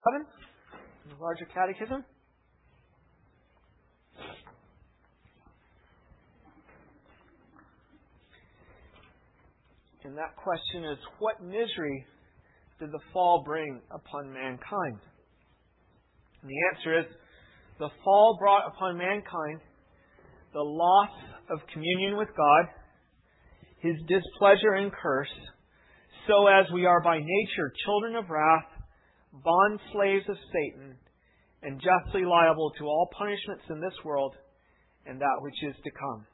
7 in the Larger Catechism. And that question is, what misery did the fall bring upon mankind? And the answer is, the fall brought upon mankind the loss of communion with God, His displeasure and curse, so as we are by nature children of wrath, bond slaves of Satan, and justly liable to all punishments in this world and that which is to come.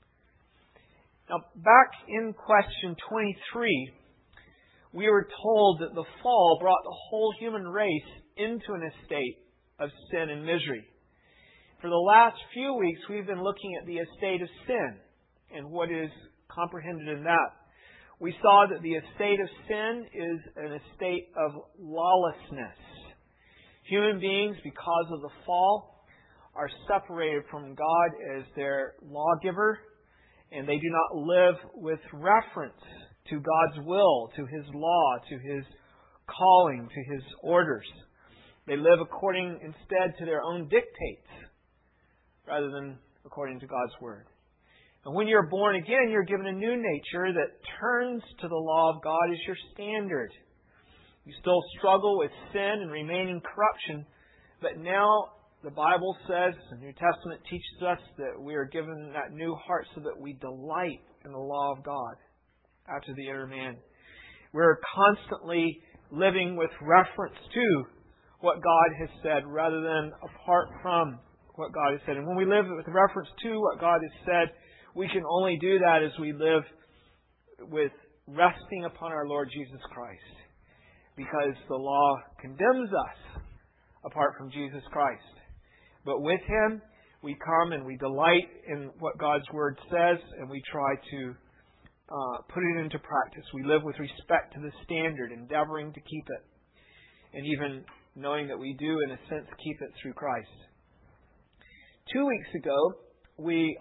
Now, back in question 23, we were told that the fall brought the whole human race into an estate of sin and misery. For the last few weeks, we've been looking at the estate of sin and what is comprehended in that. We saw that the estate of sin is an estate of lawlessness. Human beings, because of the fall, are separated from God as their lawgiver, and they do not live with reference to God's will, to His law, to His calling, to His orders. They live according instead to their own dictates, rather than according to God's Word. And when you're born again, you're given a new nature that turns to the law of God as your standard. You still struggle with sin and remain in corruption, but now the Bible says, the New Testament teaches us that we are given that new heart so that we delight in the law of God after the inner man. We're constantly living with reference to what God has said rather than apart from what God has said. And when we live with reference to what God has said, we can only do that as we live with resting upon our Lord Jesus Christ. Because the law condemns us apart from Jesus Christ. But with Him, we come and we delight in what God's Word says, and we try to put it into practice. We live with respect to the standard, endeavoring to keep it. And even knowing that we do, in a sense, keep it through Christ. 2 weeks ago, we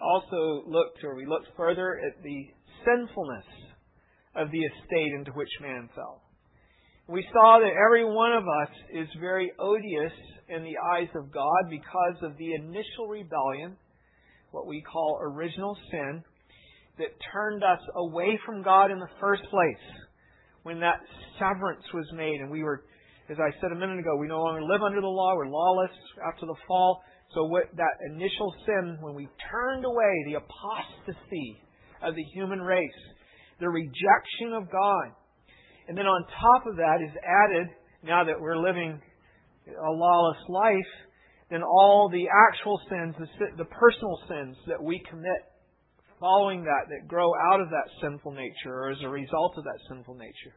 looked further at the sinfulness of the estate into which man fell. We saw that every one of us is very odious in the eyes of God because of the initial rebellion, what we call original sin, that turned us away from God in the first place. When that severance was made and we were, as I said a minute ago, we no longer live under the law, we're lawless after the fall. So what that initial sin, when we turned away, the apostasy of the human race, the rejection of God. And then on top of that is added, now that we're living a lawless life, then all the actual sins, the personal sins that we commit following that grow out of that sinful nature or as a result of that sinful nature.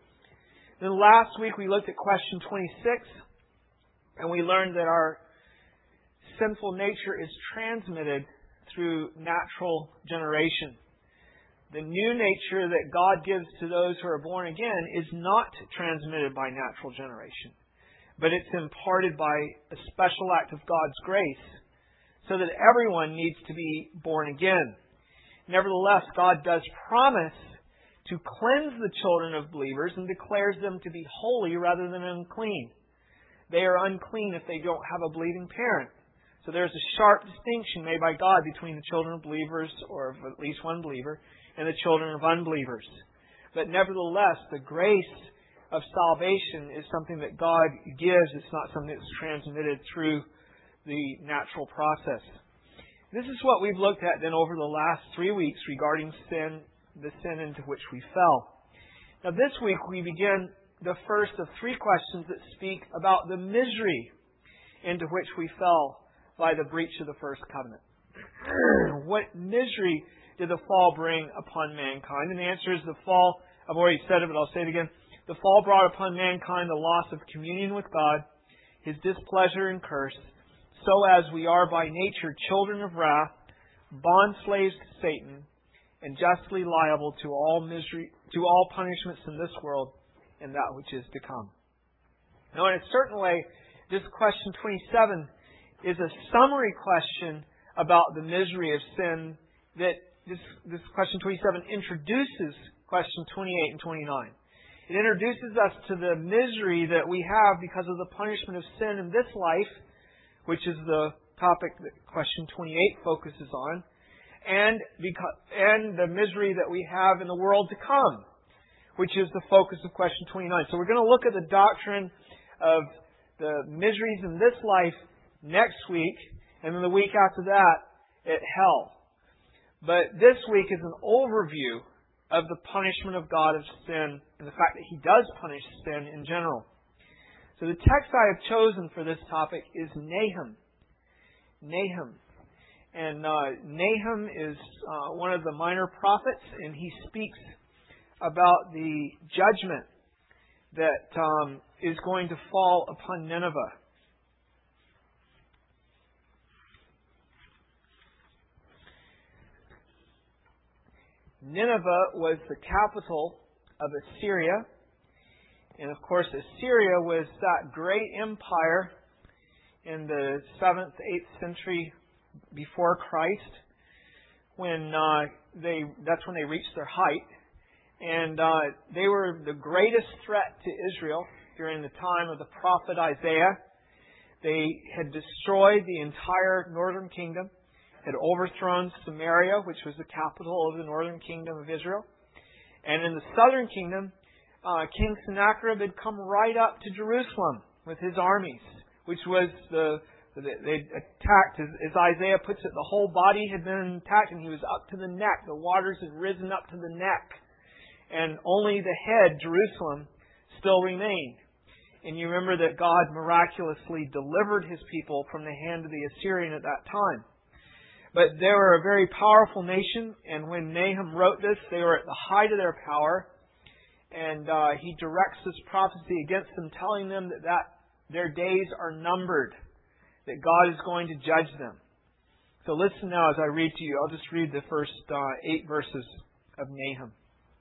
Then last week we looked at question 26 and we learned that our sinful nature is transmitted through natural generation. The new nature that God gives to those who are born again is not transmitted by natural generation, but it's imparted by a special act of God's grace so that everyone needs to be born again. Nevertheless, God does promise to cleanse the children of believers and declares them to be holy rather than unclean. They are unclean if they don't have a believing parent. So there's a sharp distinction made by God between the children of believers, or of at least one believer, and the children of unbelievers. But nevertheless, the grace of salvation is something that God gives. It's not something that's transmitted through the natural process. This is what we've looked at then over the last 3 weeks regarding sin, the sin into which we fell. Now this week we begin the first of 3 questions that speak about the misery into which we fell by the breach of the first covenant. What misery did the fall bring upon mankind? And the answer is the fall, I've already said it, but I'll say it again. The fall brought upon mankind the loss of communion with God, His displeasure and curse, so as we are by nature children of wrath, bond slaves to Satan, and justly liable to all misery, to all punishments in this world and that which is to come. Now, in a certain way, this question 27 is a summary question about the misery of sin that this question 27 introduces question 28 and 29. It introduces us to the misery that we have because of the punishment of sin in this life, which is the topic that question 28 focuses on, and the misery that we have in the world to come, which is the focus of question 29. So we're going to look at the doctrine of the miseries in this life next week, and then the week after that at hell. But this week is an overview of the punishment of God of sin and the fact that He does punish sin in general. So the text I have chosen for this topic is Nahum. Nahum. And Nahum is one of the minor prophets, and he speaks about the judgment that is going to fall upon Nineveh. Nineveh was the capital of Assyria. And of course, Assyria was that great empire in the 7th, 8th century before Christ, when that's when they reached their height. And they were the greatest threat to Israel during the time of the prophet Isaiah. They had destroyed the entire northern kingdom, had overthrown Samaria, which was the capital of the northern kingdom of Israel. And in the southern kingdom, King Sennacherib had come right up to Jerusalem with his armies, which was they attacked, as Isaiah puts it, the whole body had been attacked and he was up to the neck. The waters had risen up to the neck. And only the head, Jerusalem, still remained. And you remember that God miraculously delivered His people from the hand of the Assyrian at that time. But they were a very powerful nation, and when Nahum wrote this, they were at the height of their power. And he directs this prophecy against them, telling them that their days are numbered, that God is going to judge them. So listen now as I read to you. I'll just read the first 8 verses of Nahum.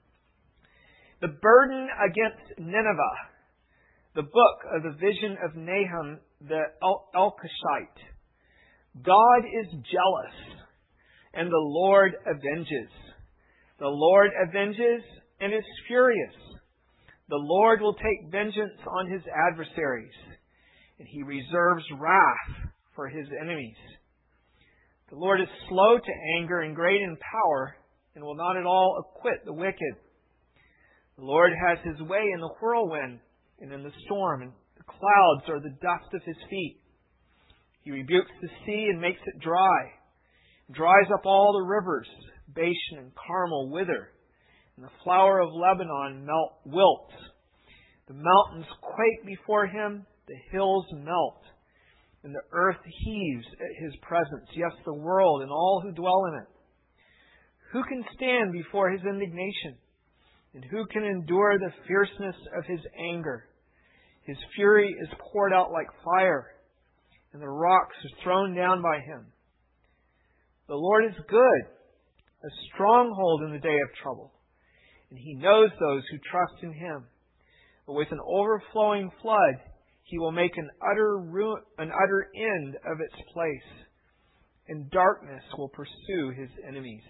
The burden against Nineveh, the book of the vision of Nahum the Elkoshite. God is jealous, and the Lord avenges. The Lord avenges and is furious. The Lord will take vengeance on His adversaries, and He reserves wrath for His enemies. The Lord is slow to anger and great in power, and will not at all acquit the wicked. The Lord has His way in the whirlwind and in the storm, and the clouds are the dust of His feet. He rebukes the sea and makes it dry, dries up all the rivers. Bashan and Carmel wither, and the flower of Lebanon wilts. The mountains quake before Him, the hills melt, and the earth heaves at His presence. Yes, the world and all who dwell in it. Who can stand before His indignation? And who can endure the fierceness of His anger? His fury is poured out like fire, and the rocks are thrown down by Him. The Lord is good, a stronghold in the day of trouble, and He knows those who trust in Him. But with an overflowing flood, He will make an utter end of its place, and darkness will pursue His enemies.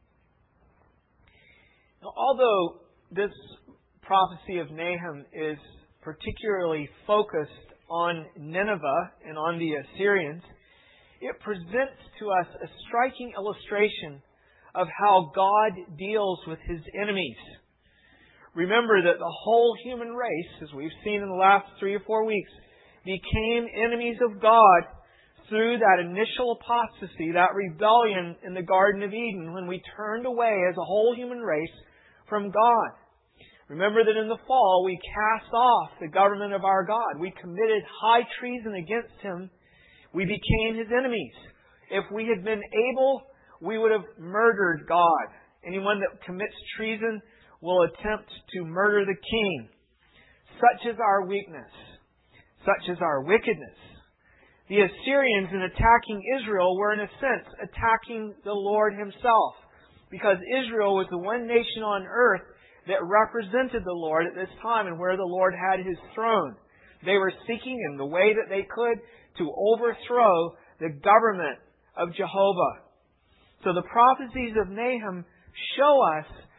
Now, although this prophecy of Nahum is particularly focused on Nineveh and on the Assyrians, it presents to us a striking illustration of how God deals with His enemies. Remember that the whole human race, as we've seen in the last 3 or 4 weeks, became enemies of God through that initial apostasy, that rebellion in the Garden of Eden, when we turned away as a whole human race from God. Remember that in the fall we cast off the government of our God. We committed high treason against Him. We became His enemies. If we had been able, we would have murdered God. Anyone that commits treason will attempt to murder the king. Such is our weakness. Such is our wickedness. The Assyrians, in attacking Israel, were in a sense attacking the Lord Himself, because Israel was the one nation on earth that represented the Lord at this time and where the Lord had His throne. They were seeking in the way that they could to overthrow the government of Jehovah. So the prophecies of Nahum show us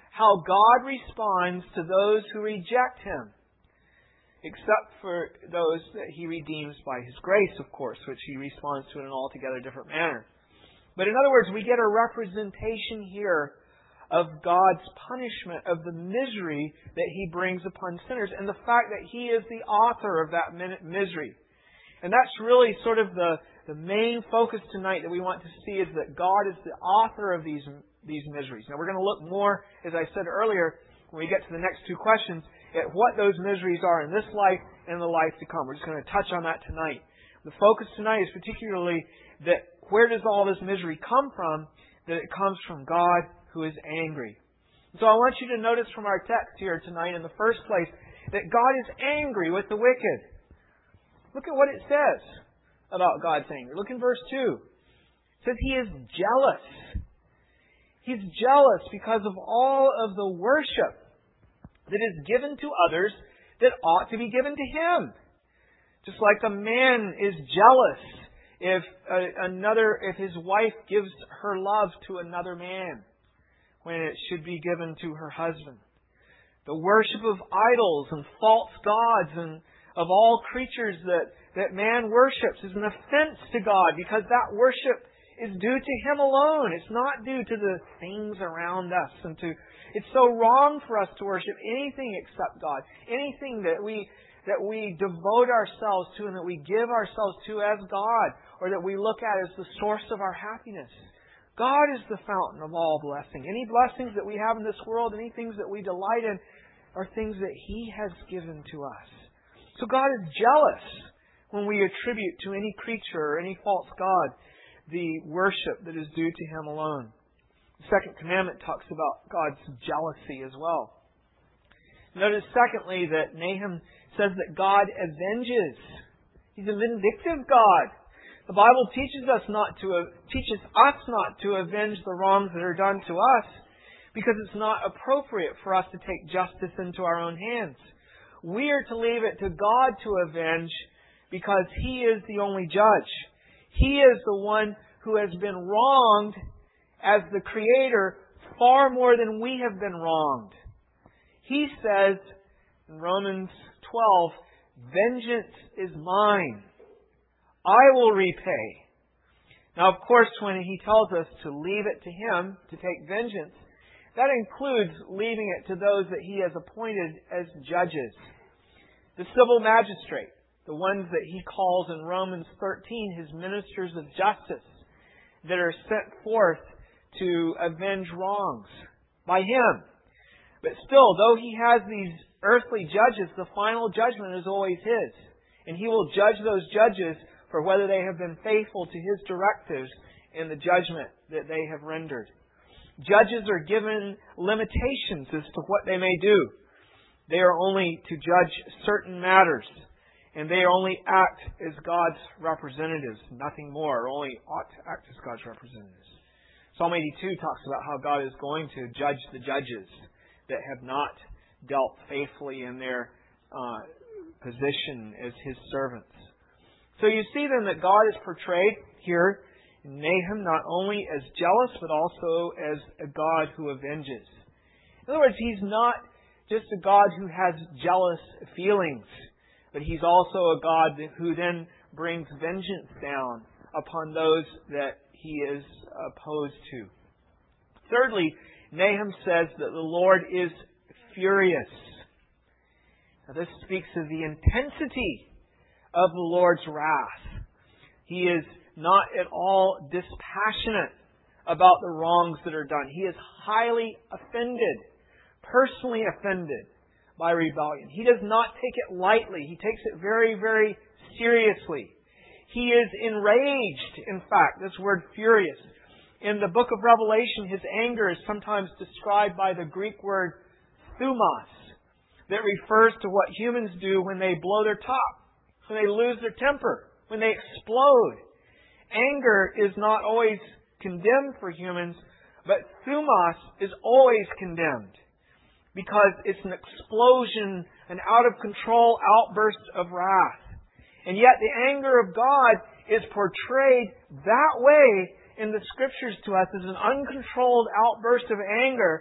how God responds to those who reject Him. Except for those that He redeems by His grace, of course, which He responds to in an altogether different manner. But in other words, we get a representation here of God's punishment, of the misery that He brings upon sinners, and the fact that He is the author of that misery. And that's really sort of the main focus tonight that we want to see, is that God is the author of these miseries. Now we're going to look more, as I said earlier, when we get to the next two questions, at what those miseries are in this life and the life to come. We're just going to touch on that tonight. The focus tonight is particularly that where does all this misery come from? That it comes from God, who is angry. So I want you to notice from our text here tonight, in the first place, that God is angry with the wicked. Look at what it says about God's anger. Look in verse 2. It says He is jealous. He's jealous because of all of the worship that is given to others that ought to be given to Him. Just like a man is jealous if his wife gives her love to another man, when it should be given to her husband. The worship of idols and false gods and of all creatures that man worships is an offense to God, because that worship is due to Him alone. It's not due to the things around us. It's so wrong for us to worship anything except God. Anything that we devote ourselves to and that we give ourselves to as God, or that we look at as the source of our happiness. God is the fountain of all blessing. Any blessings that we have in this world, any things that we delight in, are things that He has given to us. So God is jealous when we attribute to any creature or any false god the worship that is due to Him alone. The second commandment talks about God's jealousy as well. Notice, secondly, that Nahum says that God avenges. He's a vindictive God. The Bible teaches us not to avenge the wrongs that are done to us, because it's not appropriate for us to take justice into our own hands. We are to leave it to God to avenge, because He is the only judge. He is the one who has been wronged as the Creator far more than we have been wronged. He says in Romans 12, "Vengeance is mine. I will repay." Now, of course, when He tells us to leave it to Him to take vengeance, that includes leaving it to those that He has appointed as judges. The civil magistrate, the ones that He calls in Romans 13 His ministers of justice, that are sent forth to avenge wrongs by Him. But still, though He has these earthly judges, the final judgment is always His. And He will judge those judges for whether they have been faithful to His directives in the judgment that they have rendered. Judges are given limitations as to what they may do. They are only to judge certain matters, and they only act as God's representatives, nothing more, or only ought to act as God's representatives. Psalm 82 talks about how God is going to judge the judges that have not dealt faithfully in their position as His servants. So you see then that God is portrayed here in Nahum not only as jealous, but also as a God who avenges. In other words, He's not just a God who has jealous feelings, but He's also a God who then brings vengeance down upon those that He is opposed to. Thirdly, Nahum says that the Lord is furious. Now, this speaks of the intensity of the Lord's wrath. He is not at all dispassionate about the wrongs that are done. He is highly offended, personally offended by rebellion. He does not take it lightly. He takes it very, very seriously. He is enraged, in fact, this word furious. In the book of Revelation, His anger is sometimes described by the Greek word thumos, that refers to what humans do when they blow their top, when they lose their temper, when they explode. Anger is not always condemned for humans, but thumos is always condemned, because it's an explosion, an out-of-control outburst of wrath. And yet the anger of God is portrayed that way in the Scriptures to us as an uncontrolled outburst of anger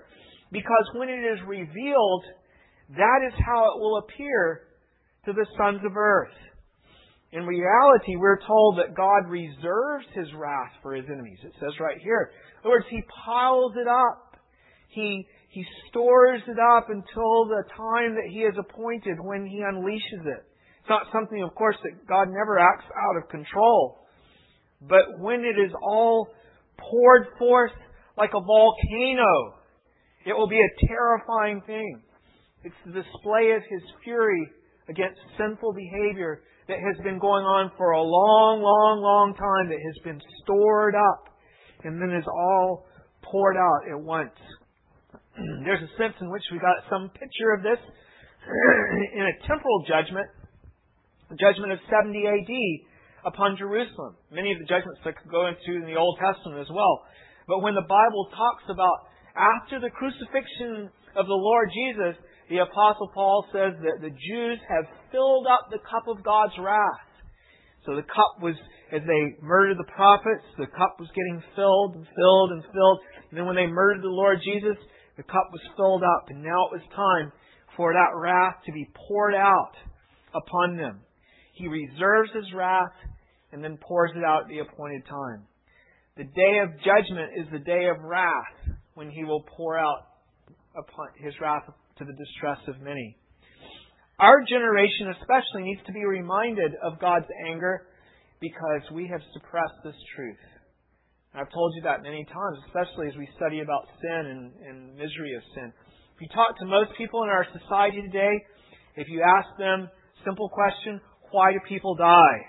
Because when it is revealed, that is how it will appear to the sons of earth. In reality, we're told that God reserves His wrath for His enemies. It says right here. In other words, He piles it up. He stores it up until the time that He has appointed when He unleashes it. It's not something, of course, that God never acts out of control. But when it is all poured forth like a volcano, it will be a terrifying thing. It's the display of His fury against sinful behavior that has been going on for a long, long, long time, that has been stored up and then is all poured out at once. There's a sense in which we got some picture of this in a temporal judgment, the judgment of 70 AD upon Jerusalem. Many of the judgments that could go into in the Old Testament as well. But when the Bible talks about after the crucifixion of the Lord Jesus, the Apostle Paul says that the Jews have filled up the cup of God's wrath. So the cup was, as they murdered the prophets, the cup was getting filled and filled and filled. And then when they murdered the Lord Jesus, the cup was filled up. And now it was time for that wrath to be poured out upon them. He reserves His wrath and then pours it out at the appointed time. The day of judgment is the day of wrath, when He will pour out upon His wrath to the distress of many. Our generation especially needs to be reminded of God's anger because we have suppressed this truth. And I've told you that many times, especially as we study about sin and misery of sin. If you talk to most people in our society today, if you ask them, simple question, why do people die?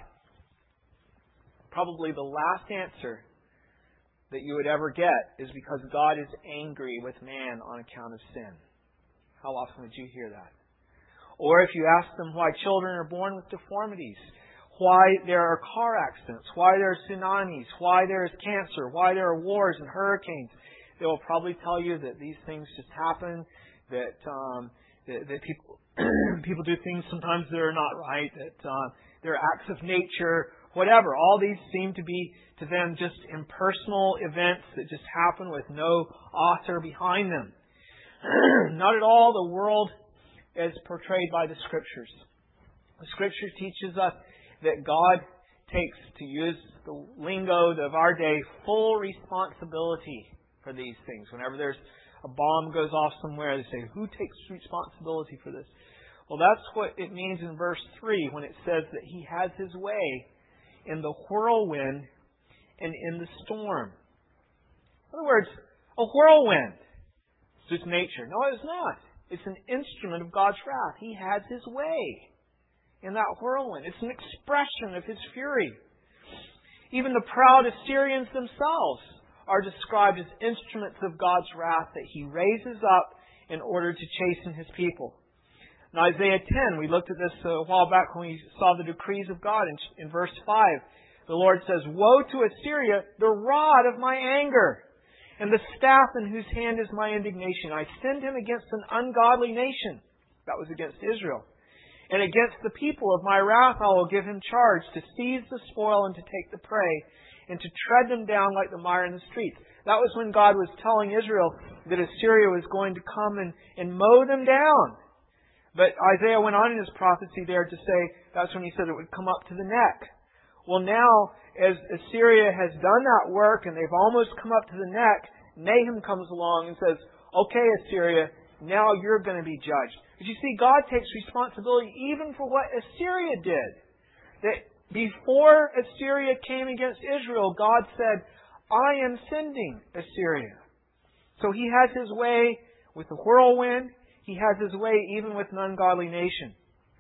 Probably the last answer that you would ever get is because God is angry with man on account of sin. How often would you hear that? Or if you ask them why children are born with deformities, why there are car accidents, why there are tsunamis, why there is cancer, why there are wars and hurricanes, they will probably tell you that these things just happen, that people people do things sometimes that are not right, that they're acts of nature, whatever. All these seem to be to them just impersonal events that just happen with no author behind them. Not at all the world as portrayed by the Scriptures. The Scripture teaches us that God takes, to use the lingo of our day, full responsibility for these things. Whenever there's a bomb goes off somewhere, they say, who takes responsibility for this? Well, that's what it means in verse 3 when it says that He has His way in the whirlwind and in the storm. In other words, a whirlwind. It's just nature. No, it's not. It's an instrument of God's wrath. He has His way in that whirlwind. It's an expression of His fury. Even the proud Assyrians themselves are described as instruments of God's wrath that He raises up in order to chasten His people. In Isaiah 10, we looked at this a while back when we saw the decrees of God. In verse 5, the Lord says, "Woe to Assyria, the rod of my anger, and the staff in whose hand is my indignation. I send him against an ungodly nation." That was against Israel. "And against the people of my wrath I will give him charge to seize the spoil and to take the prey, and to tread them down like the mire in the streets." That was when God was telling Israel that Assyria was going to come and mow them down. But Isaiah went on in his prophecy there to say, that's when he said it would come up to the neck. Well, now, as Assyria has done that work and they've almost come up to the neck, Nahum comes along and says, "Okay, Assyria, now you're going to be judged." But you see, God takes responsibility even for what Assyria did. That before Assyria came against Israel, God said, "I am sending Assyria." So He has His way with the whirlwind. He has His way even with an ungodly nation.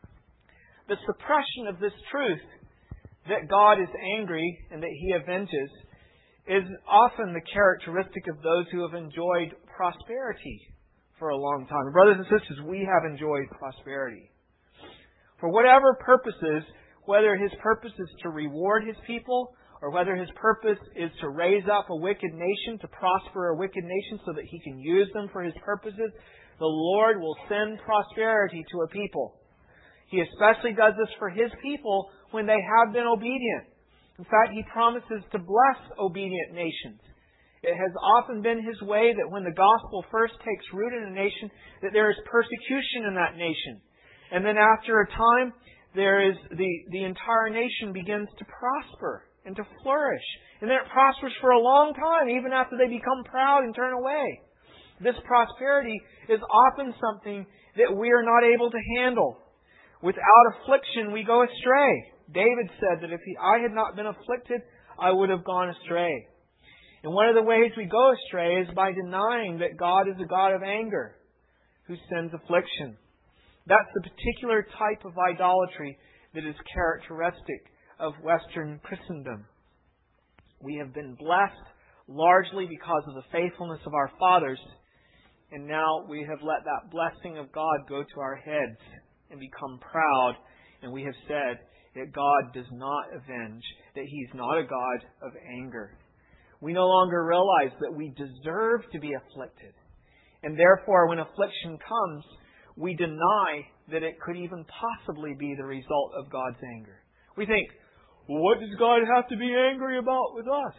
The suppression of this truth that God is angry and that He avenges is often the characteristic of those who have enjoyed prosperity for a long time. Brothers and sisters, we have enjoyed prosperity. For whatever purposes, whether His purpose is to reward His people or whether His purpose is to raise up a wicked nation, to prosper a wicked nation so that He can use them for His purposes, the Lord will send prosperity to a people. He especially does this for His people when they have been obedient. In fact, He promises to bless obedient nations. It has often been His way that when the gospel first takes root in a nation, that there is persecution in that nation. And then after a time, there is the entire nation begins to prosper and to flourish. And then it prospers for a long time, even after they become proud and turn away. This prosperity is often something that we are not able to handle. Without affliction, we go astray. David said that if I had not been afflicted, I would have gone astray. And one of the ways we go astray is by denying that God is a God of anger who sends affliction. That's the particular type of idolatry that is characteristic of Western Christendom. We have been blessed largely because of the faithfulness of our fathers, and now we have let that blessing of God go to our heads and become proud, and we have said that God does not avenge, that He's not a God of anger. We no longer realize that we deserve to be afflicted. And therefore, when affliction comes, we deny that it could even possibly be the result of God's anger. We think, well, what does God have to be angry about with us?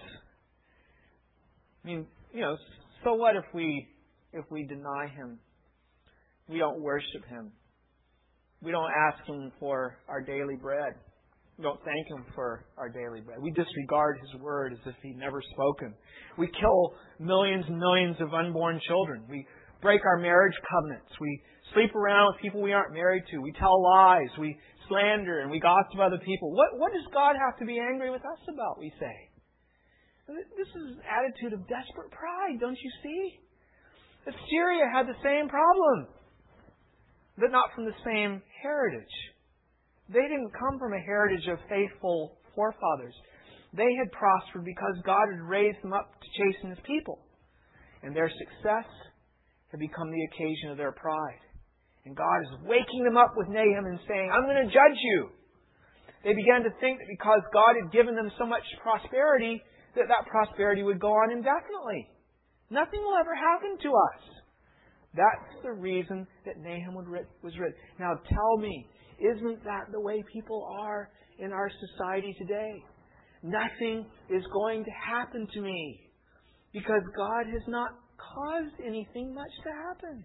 I mean, so what if we deny Him? We don't worship Him. We don't ask Him for our daily bread. We don't thank Him for our daily bread. We disregard His word as if He'd never spoken. We kill millions and millions of unborn children. We break our marriage covenants. We sleep around with people we aren't married to. We tell lies. We slander and we gossip other people. What does God have to be angry with us about, we say? This is an attitude of desperate pride, don't you see? Assyria had the same problem, but not from the same heritage. They didn't come from a heritage of faithful forefathers. They had prospered because God had raised them up to chasten His people. And their success had become the occasion of their pride. And God is waking them up with Nahum and saying, I'm going to judge you. They began to think that because God had given them so much prosperity, that prosperity would go on indefinitely. Nothing will ever happen to us. That's the reason that Nahum was written. Now tell me, isn't that the way people are in our society today? Nothing is going to happen to me because God has not caused anything much to happen.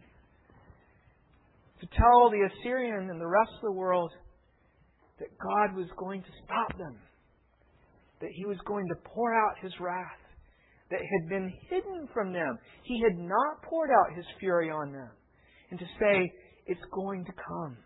To tell the Assyrian and the rest of the world that God was going to stop them, that He was going to pour out His wrath that had been hidden from them. He had not poured out His fury on them. And to say, it's going to come.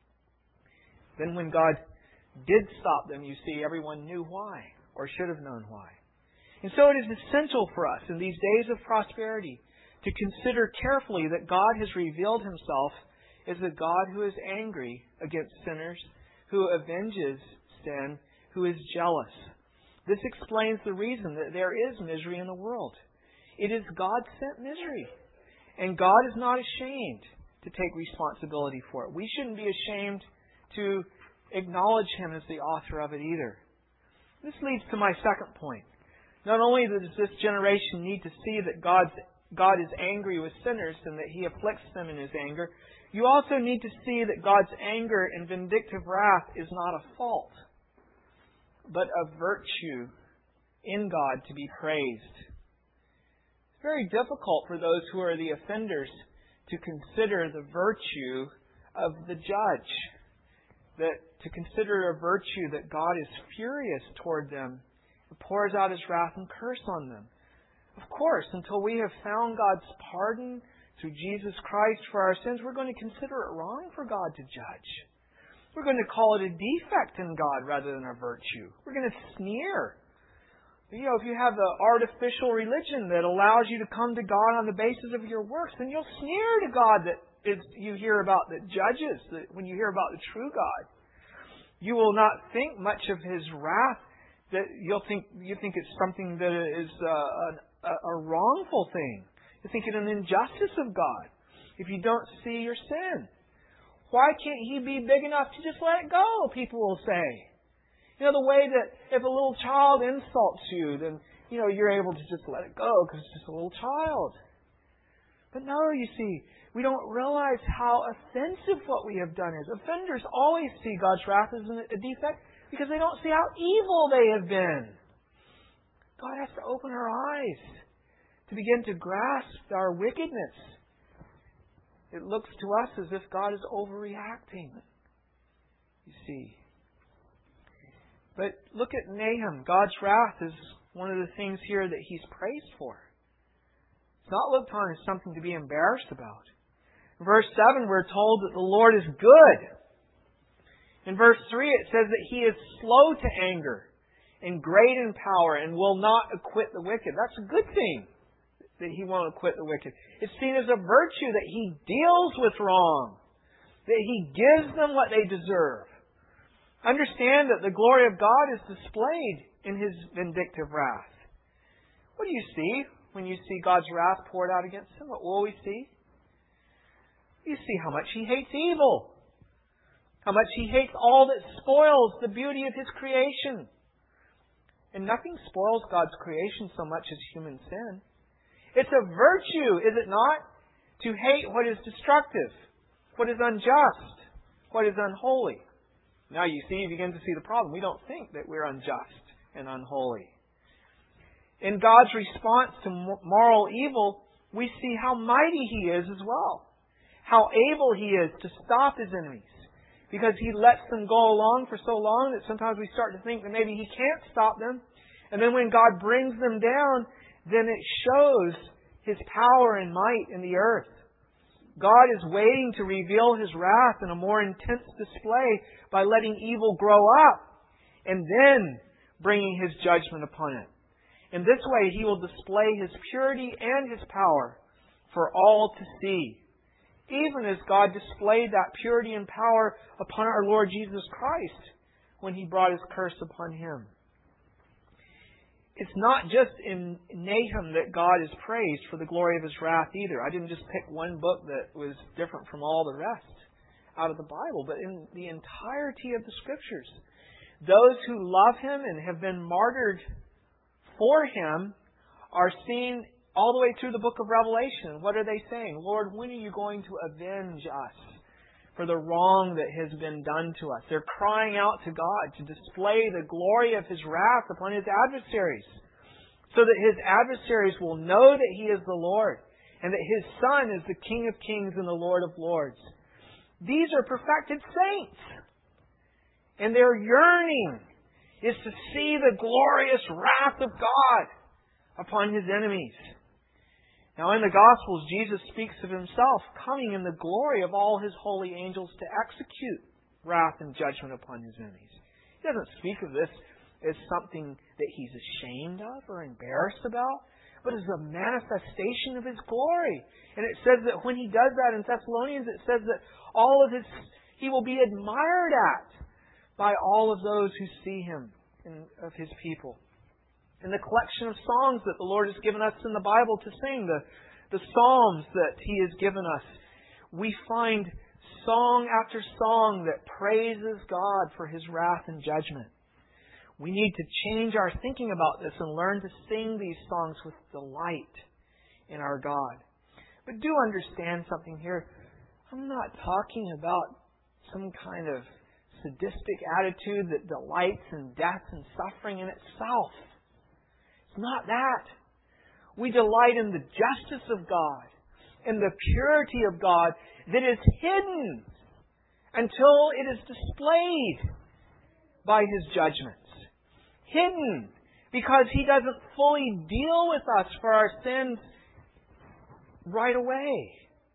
Then when God did stop them, you see, everyone knew why, or should have known why. And so it is essential for us in these days of prosperity to consider carefully that God has revealed Himself as a God who is angry against sinners, who avenges sin, who is jealous. This explains the reason that there is misery in the world. It is God-sent misery. And God is not ashamed to take responsibility for it. We shouldn't be ashamed to acknowledge Him as the author of it either. This leads to my second point. Not only does this generation need to see that God is angry with sinners and that He afflicts them in His anger, you also need to see that God's anger and vindictive wrath is not a fault, but a virtue in God to be praised. It's very difficult for those who are the offenders to consider the virtue of the judge, that to consider a virtue that God is furious toward them, and pours out His wrath and curse on them. Of course, until we have found God's pardon through Jesus Christ for our sins, we're going to consider it wrong for God to judge. We're going to call it a defect in God rather than a virtue. We're going to sneer. If you have an artificial religion that allows you to come to God on the basis of your works, then you'll sneer to God that you hear about, that judges, that when you hear about the true God. You will not think much of His wrath, that you think it's something that is a wrongful thing. You think it an injustice of God if you don't see your sin. Why can't He be big enough to just let it go, people will say. The way that if a little child insults you, then, you're able to just let it go because it's just a little child. But no, you see, we don't realize how offensive what we have done is. Offenders always see God's wrath as a defect because they don't see how evil they have been. God has to open our eyes to begin to grasp our wickedness. It looks to us as if God is overreacting, you see. But look at Nahum. God's wrath is one of the things here that He's praised for. It's not looked on as something to be embarrassed about. In verse 7, we're told that the Lord is good. In verse 3, it says that He is slow to anger and great in power and will not acquit the wicked. That's a good thing, that He won't acquit the wicked. It's seen as a virtue that He deals with wrong, that He gives them what they deserve. Understand that the glory of God is displayed in His vindictive wrath. What do you see when you see God's wrath poured out against Him? What will we see? You see how much He hates evil. How much He hates all that spoils the beauty of His creation. And nothing spoils God's creation so much as human sin. It's a virtue, is it not, to hate what is destructive, what is unjust, what is unholy. Now you see, you begin to see the problem. We don't think that we're unjust and unholy. In God's response to moral evil, we see how mighty He is as well. How able He is to stop His enemies. Because He lets them go along for so long that sometimes we start to think that maybe He can't stop them. And then when God brings them down, then it shows His power and might in the earth. God is waiting to reveal His wrath in a more intense display by letting evil grow up and then bringing His judgment upon it. In this way, He will display His purity and His power for all to see. Even as God displayed that purity and power upon our Lord Jesus Christ when He brought His curse upon Him. It's not just in Nahum that God is praised for the glory of His wrath either. I didn't just pick one book that was different from all the rest out of the Bible, but in the entirety of the Scriptures. Those who love Him and have been martyred for Him are seen all the way through the book of Revelation. What are they saying? Lord, when are you going to avenge us for the wrong that has been done to us? They're crying out to God to display the glory of His wrath upon His adversaries, so that His adversaries will know that He is the Lord and that His Son is the King of Kings and the Lord of Lords. These are perfected saints, and their yearning is to see the glorious wrath of God upon His enemies. Now in the Gospels, Jesus speaks of Himself coming in the glory of all His holy angels to execute wrath and judgment upon His enemies. He doesn't speak of this as something that He's ashamed of or embarrassed about, but as a manifestation of His glory. And it says that when He does that in Thessalonians, it says that He will be admired at by all of those who see Him and of His people. In the collection of songs that the Lord has given us in the Bible to sing, the psalms that He has given us, we find song after song that praises God for His wrath and judgment. We need to change our thinking about this and learn to sing these songs with delight in our God. But do understand something here. I'm not talking about some kind of sadistic attitude that delights in death and suffering in itself. It's not that. We delight in the justice of God and the purity of God that is hidden until it is displayed by His judgments. Hidden because He doesn't fully deal with us for our sins right away.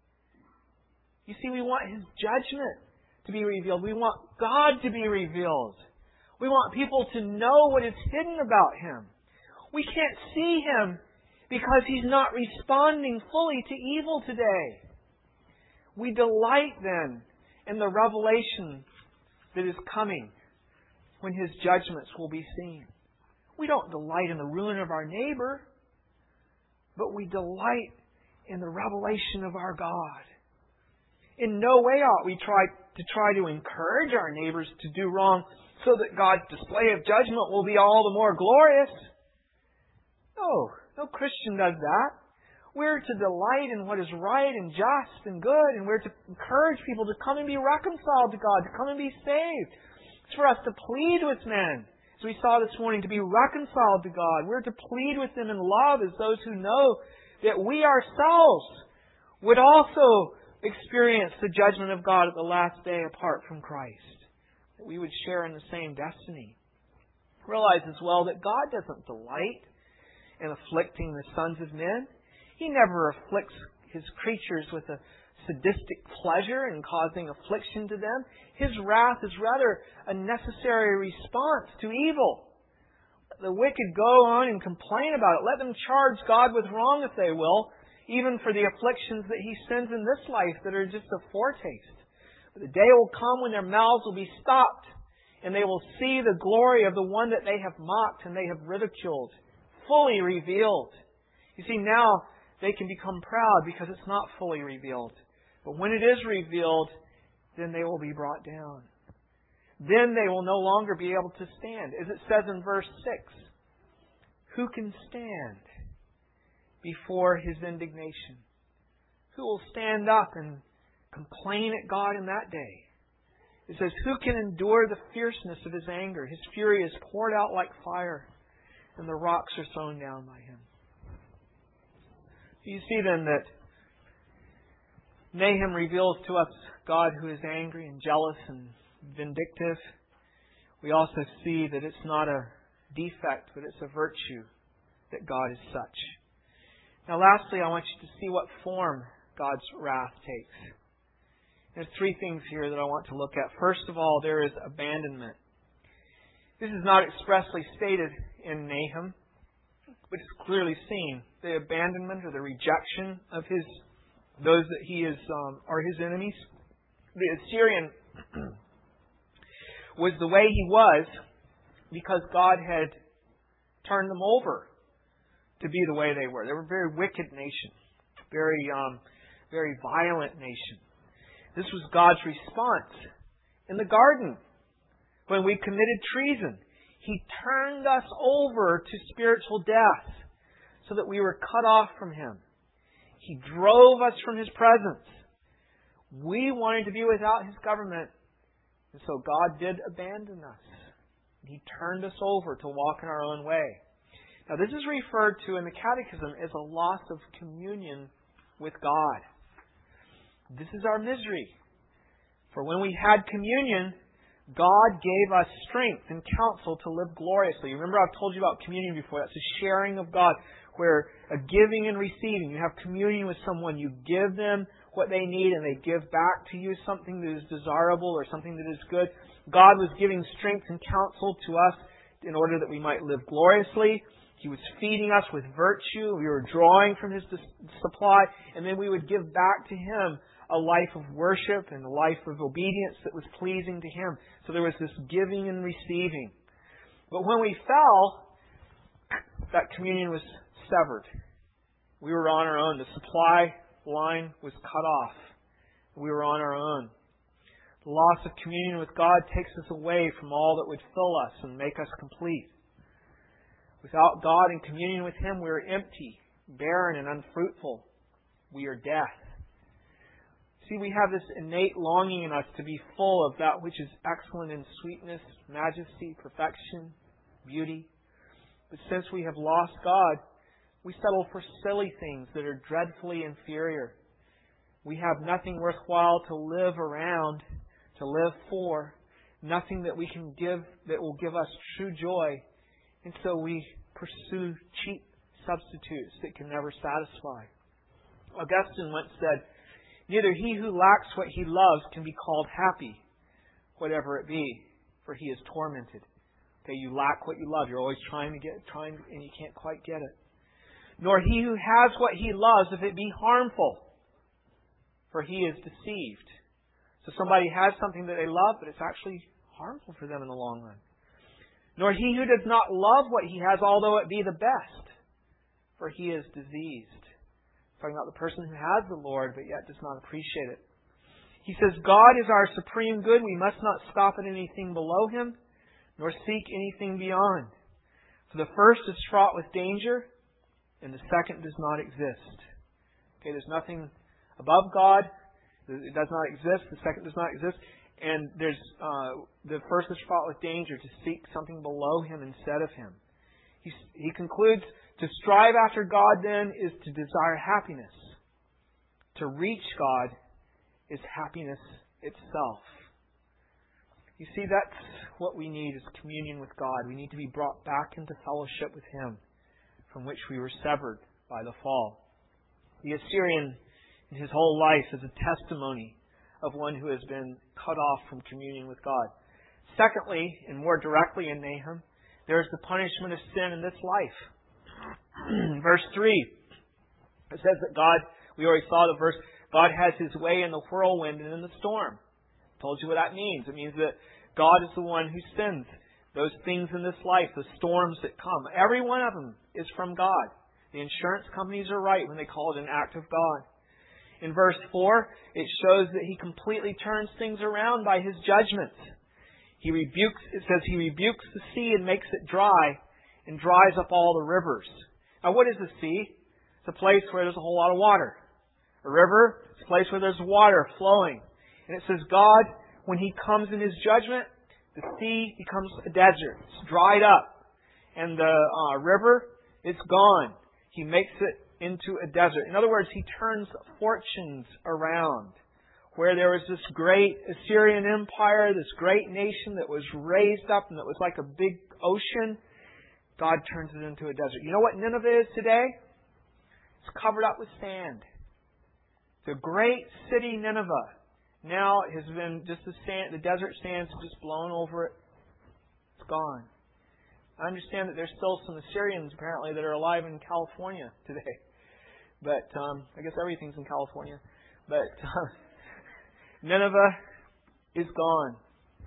You see, we want His judgment to be revealed. We want God to be revealed. We want people to know what is hidden about Him. We can't see Him because He's not responding fully to evil today. We delight then in the revelation that is coming when His judgments will be seen. We don't delight in the ruin of our neighbor, but we delight in the revelation of our God. In no way ought we try to encourage our neighbors to do wrong so that God's display of judgment will be all the more glorious. No Christian does that. We're to delight in what is right and just and good, and we're to encourage people to come and be reconciled to God, to come and be saved. It's for us to plead with men, as we saw this morning, to be reconciled to God. We're to plead with them in love as those who know that we ourselves would also experience the judgment of God at the last day apart from Christ. That we would share in the same destiny. Realize as well that God doesn't delight in afflicting the sons of men. He never afflicts His creatures with a sadistic pleasure in causing affliction to them. His wrath is rather a necessary response to evil. Let the wicked go on and complain about it. Let them charge God with wrong if they will, even for the afflictions that He sends in this life that are just a foretaste. But the day will come when their mouths will be stopped, and they will see the glory of the one that they have mocked and they have ridiculed, fully revealed. You see, now they can become proud because it's not fully revealed. But when it is revealed, then they will be brought down. Then they will no longer be able to stand. As it says in verse 6, who can stand before His indignation? Who will stand up and complain at God in that day? It says, who can endure the fierceness of His anger? His fury is poured out like fire, and the rocks are thrown down by Him. You see then that Nahum reveals to us God who is angry and jealous and vindictive. We also see that it's not a defect, but it's a virtue that God is such. Now lastly, I want you to see what form God's wrath takes. There's three things here that I want to look at. First of all, there is abandonment. This is not expressly stated in Nahum, but it's clearly seen. The abandonment or the rejection of those that he is are his enemies. The Assyrian was the way he was because God had turned them over to be the way they were. They were a very wicked nation, very violent nation. This was God's response in the garden when we committed treason. He turned us over to spiritual death so that we were cut off from Him. He drove us from His presence. We wanted to be without His government, and so God did abandon us. He turned us over to walk in our own way. Now this is referred to in the Catechism as a loss of communion with God. This is our misery. For when we had communion, God gave us strength and counsel to live gloriously. Remember, I've told you about communion before. That's a sharing of God, where a giving and receiving. You have communion with someone. You give them what they need, and they give back to you something that is desirable or something that is good. God was giving strength and counsel to us in order that we might live gloriously. He was feeding us with virtue. We were drawing from His supply, and then we would give back to Him a life of worship and a life of obedience that was pleasing to Him. So there was this giving and receiving. But when we fell, that communion was severed. We were on our own. The supply line was cut off. We were on our own. The loss of communion with God takes us away from all that would fill us and make us complete. Without God in communion with Him, we are empty, barren, and unfruitful. We are death. See, we have this innate longing in us to be full of that which is excellent in sweetness, majesty, perfection, beauty. But since we have lost God, we settle for silly things that are dreadfully inferior. We have nothing worthwhile to live around, to live for, nothing that we can give that will give us true joy. And so we pursue cheap substitutes that can never satisfy. Augustine once said, neither he who lacks what he loves can be called happy, whatever it be, for he is tormented. Okay, you lack what you love. You're always trying, and you can't quite get it. Nor he who has what he loves, if it be harmful, for he is deceived. So somebody has something that they love, but it's actually harmful for them in the long run. Nor he who does not love what he has, although it be the best, for he is diseased. Talking about the person who has the Lord, but yet does not appreciate it. He says, God is our supreme good. We must not stop at anything below Him, nor seek anything beyond. For the first is fraught with danger, and the second does not exist. Okay, there's nothing above God. It does not exist. The second does not exist. And there's the first is fraught with danger, to seek something below Him instead of Him. He concludes, to strive after God then is to desire happiness. To reach God is happiness itself. You see, that's what we need, is communion with God. We need to be brought back into fellowship with Him, from which we were severed by the fall. The Assyrian, in his whole life, is a testimony of one who has been cut off from communion with God. Secondly, and more directly in Nahum, there is the punishment of sin in this life. Verse 3, it says that God, we already saw the verse, God has His way in the whirlwind and in the storm. I told you what that means. It means that God is the one who sends those things in this life, the storms that come. Every one of them is from God. The insurance companies are right when they call it an act of God. In verse 4, it shows that He completely turns things around by His judgments. It says He rebukes the sea and makes it dry and dries up all the rivers. Now, what is the sea? It's a place where there's a whole lot of water. A river is a place where there's water flowing. And it says God, when He comes in His judgment, the sea becomes a desert. It's dried up. And the river, it's gone. He makes it into a desert. In other words, He turns fortunes around. Where there was this great Assyrian Empire, this great nation that was raised up and that was like a big ocean, God turns it into a desert. You know what Nineveh is today? It's covered up with sand. The great city Nineveh now has been just the desert sands have just blown over it. It's gone. I understand that there's still some Assyrians apparently that are alive in California today. But I guess everything's in California. But Nineveh is gone.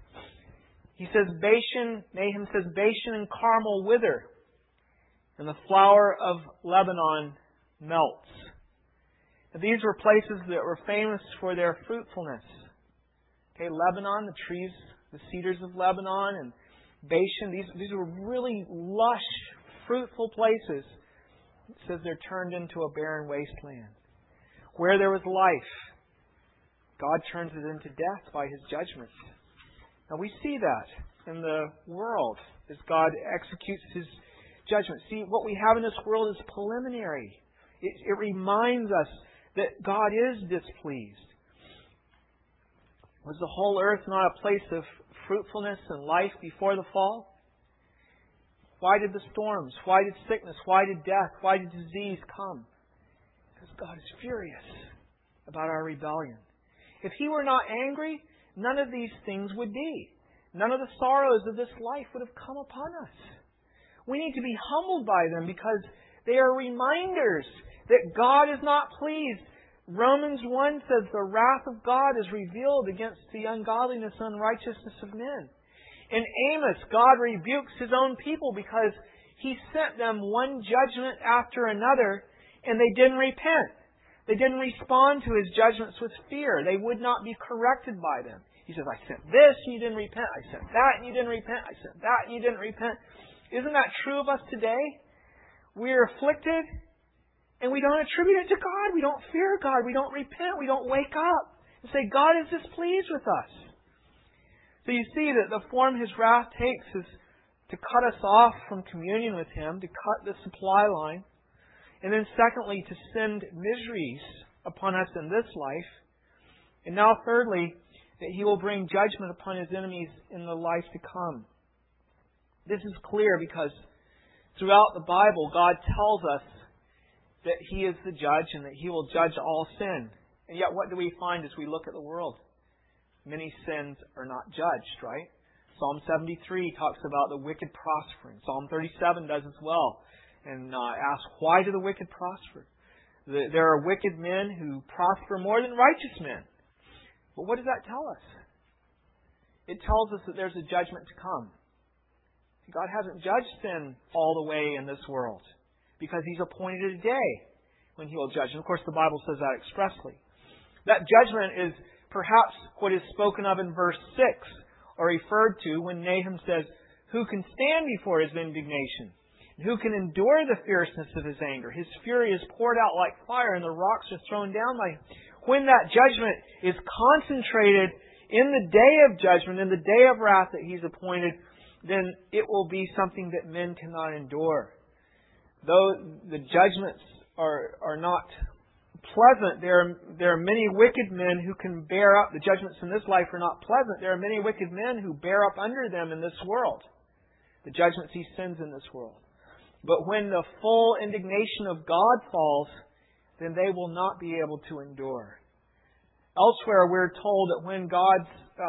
He says Nahum says, Bashan and Carmel wither, and the flower of Lebanon melts. Now, these were places that were famous for their fruitfulness. Okay, Lebanon, the trees, the cedars of Lebanon, and Bashan, these were really lush, fruitful places. It says they're turned into a barren wasteland. Where there was life, God turns it into death by His judgments. Now we see that in the world as God executes His judgment. See, what we have in this world is preliminary. It reminds us that God is displeased. Was the whole earth not a place of fruitfulness and life before the fall? Why did the storms, why did sickness, why did death, why did disease come? Because God is furious about our rebellion. If He were not angry, none of these things would be. None of the sorrows of this life would have come upon us. We need to be humbled by them because they are reminders that God is not pleased. Romans 1 says the wrath of God is revealed against the ungodliness and unrighteousness of men. In Amos, God rebukes His own people because He sent them one judgment after another and they didn't repent. They didn't respond to His judgments with fear. They would not be corrected by them. He says, I sent this and you didn't repent. I sent that and you didn't repent. I sent that and you didn't repent. Isn't that true of us today? We are afflicted and we don't attribute it to God. We don't fear God. We don't repent. We don't wake up and say, God is displeased with us. So you see that the form His wrath takes is to cut us off from communion with Him, to cut the supply line. And then secondly, to send miseries upon us in this life. And now thirdly, that He will bring judgment upon His enemies in the life to come. This is clear because throughout the Bible, God tells us that He is the judge and that He will judge all sin. And yet what do we find as we look at the world? Many sins are not judged, right? Psalm 73 talks about the wicked prospering. Psalm 37 does as well. And asks, why do the wicked prosper? There are wicked men who prosper more than righteous men. But what does that tell us? It tells us that there's a judgment to come. God hasn't judged sin all the way in this world because He's appointed a day when He will judge. And of course the Bible says that expressly. That judgment is perhaps what is spoken of in verse 6 or referred to when Nahum says, who can stand before His indignation? Who can endure the fierceness of His anger? His fury is poured out like fire and the rocks are thrown down by Him. When that judgment is concentrated in the day of judgment, in the day of wrath that He's appointed, then it will be something that men cannot endure. Though the judgments are not pleasant, there are many wicked men who can bear up. The judgments in this life are not pleasant. There are many wicked men who bear up under them in this world. The judgments He sends in this world. But when the full indignation of God falls, then they will not be able to endure. Elsewhere, we're told that when God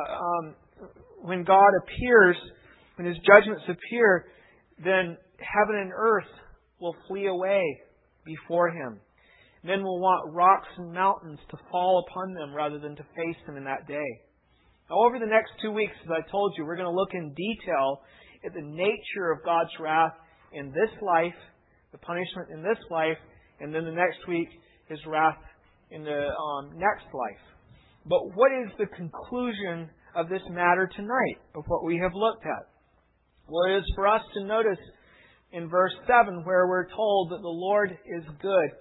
appears, when His judgments appear, then heaven and earth will flee away before Him. Men will want rocks and mountains to fall upon them rather than to face them in that day. Now, over the next 2 weeks, as I told you, we're going to look in detail at the nature of God's wrath in this life, the punishment in this life, and then the next week, His wrath in the next life. But what is the conclusion of this matter tonight, of what we have looked at? Well, it is for us to notice in verse 7 where we're told that the Lord is good,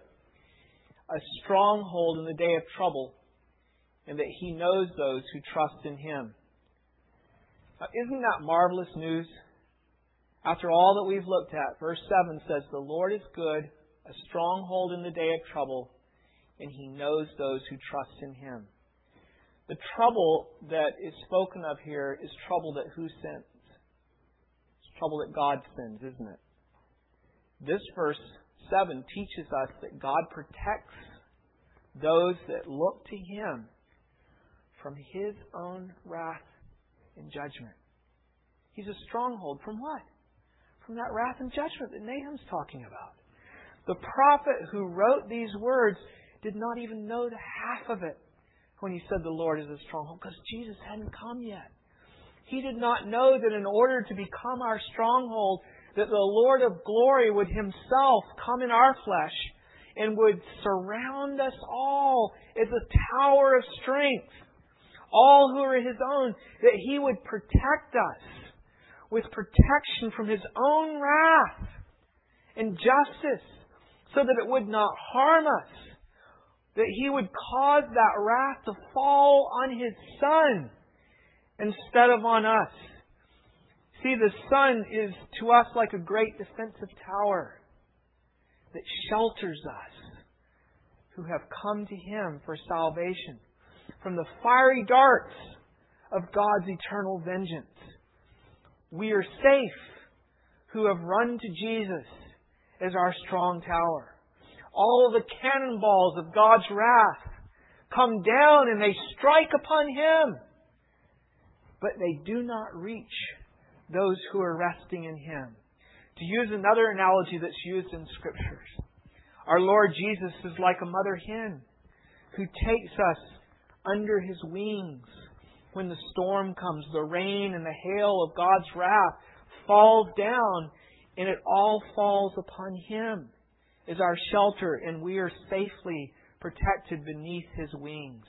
a stronghold in the day of trouble, and that He knows those who trust in Him. Now, isn't that marvelous news? After all that we've looked at, verse 7 says, the Lord is good, a stronghold in the day of trouble, and He knows those who trust in Him. The trouble that is spoken of here is trouble that who sends? It's trouble that God sends, isn't it? This verse 7 teaches us that God protects those that look to Him from His own wrath and judgment. He's a stronghold from what? From that wrath and judgment that Nahum's talking about. The prophet who wrote these words did not even know the half of it when he said the Lord is a stronghold, because Jesus hadn't come yet. He did not know that in order to become our stronghold, that the Lord of glory would Himself come in our flesh and would surround us all as a tower of strength, all who are His own, that He would protect us with protection from His own wrath and justice, so that it would not harm us, that He would cause that wrath to fall on His Son instead of on us. See, the Son is to us like a great defensive tower that shelters us who have come to Him for salvation from the fiery darts of God's eternal vengeance. We are safe who have run to Jesus as our strong tower. All of the cannonballs of God's wrath come down and they strike upon Him, but they do not reach those who are resting in Him. To use another analogy that's used in Scriptures, our Lord Jesus is like a mother hen who takes us under His wings. When the storm comes, the rain and the hail of God's wrath falls down, and it all falls upon Him as our shelter, and we are safely protected beneath His wings.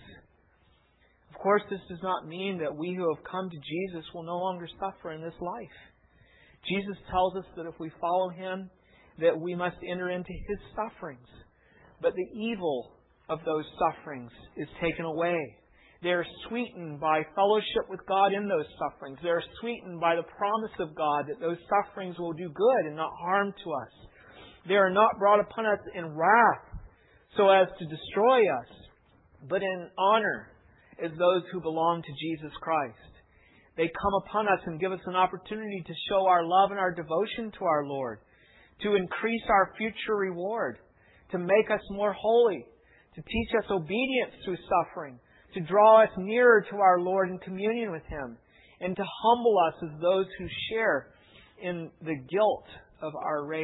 Of course, this does not mean that we who have come to Jesus will no longer suffer in this life. Jesus tells us that if we follow Him, that we must enter into His sufferings. But the evil of those sufferings is taken away. They are sweetened by fellowship with God in those sufferings. They are sweetened by the promise of God that those sufferings will do good and not harm to us. They are not brought upon us in wrath so as to destroy us, but in honor as those who belong to Jesus Christ. They come upon us and give us an opportunity to show our love and our devotion to our Lord, to increase our future reward, to make us more holy, to teach us obedience through suffering, to draw us nearer to our Lord in communion with Him, and to humble us as those who share in the guilt of our race.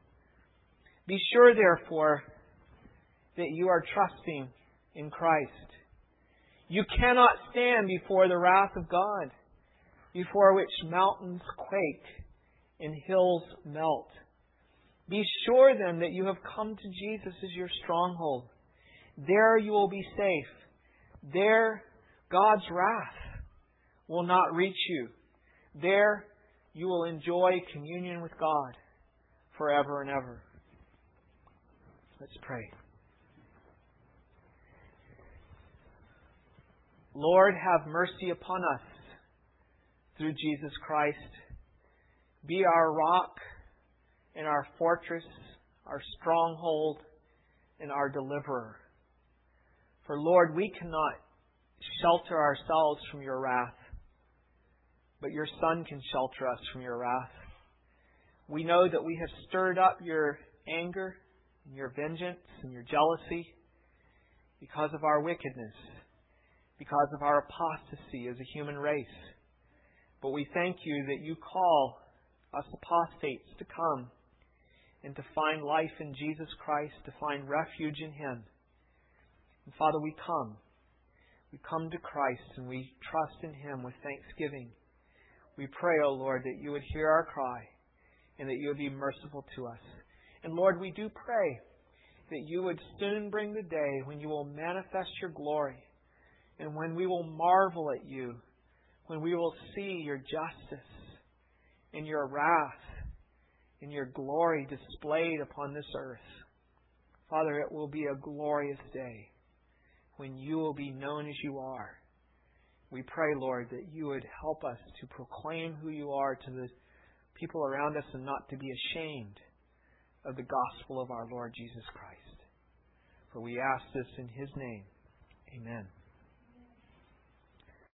Be sure, therefore, that you are trusting in Christ. You cannot stand before the wrath of God, before which mountains quake and hills melt. Be sure then that you have come to Jesus as your stronghold. There you will be safe. There God's wrath will not reach you. There you will enjoy communion with God forever and ever. Let's pray. Lord, have mercy upon us through Jesus Christ. Be our rock and our fortress, our stronghold and our deliverer. For Lord, we cannot shelter ourselves from your wrath, but your Son can shelter us from your wrath. We know that we have stirred up your anger and your vengeance and your jealousy because of our wickedness, because of our apostasy as a human race. But we thank you that you call us apostates to come and to find life in Jesus Christ, to find refuge in Him. And Father, we come. We come to Christ and we trust in Him with thanksgiving. We pray, O Lord, that you would hear our cry and that you would be merciful to us. And Lord, we do pray that you would soon bring the day when you will manifest your glory and when we will marvel at you, when we will see your justice and your wrath and your glory displayed upon this earth. Father, it will be a glorious day when you will be known as you are. We pray, Lord, that you would help us to proclaim who you are to the people around us and not to be ashamed of the gospel of our Lord Jesus Christ. For we ask this in His name. Amen.